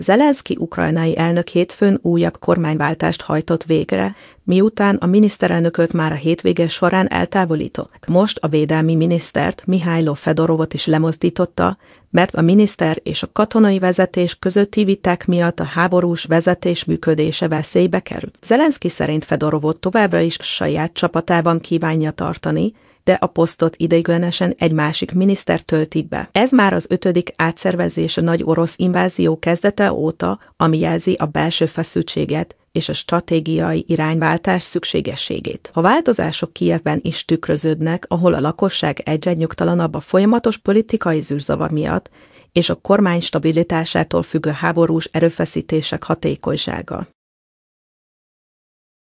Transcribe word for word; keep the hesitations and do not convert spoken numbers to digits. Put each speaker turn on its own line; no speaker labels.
Zelenszky ukrajnai elnök hétfőn újabb kormányváltást hajtott végre, miután a miniszterelnököt már a hétvége során eltávolították. Most a védelmi minisztert, Mihailo Fedorovot is lemozdította, mert a miniszter és a katonai vezetés közötti viták miatt a háborús vezetés működése veszélybe került. Zelenszky szerint Fedorovot továbbra is saját csapatában kívánja tartani, de a posztot ideiglenesen egy másik miniszter tölti be. Ez már az ötödik átszervezés a nagy orosz invázió kezdete óta, ami jelzi a belső feszültséget és a stratégiai irányváltás szükségességét. A változások Kijevben is tükröződnek, ahol a lakosság egyre nyugtalanabb a folyamatos politikai zűrzavar miatt, és a kormány stabilitásától függő háborús erőfeszítések hatékonysága.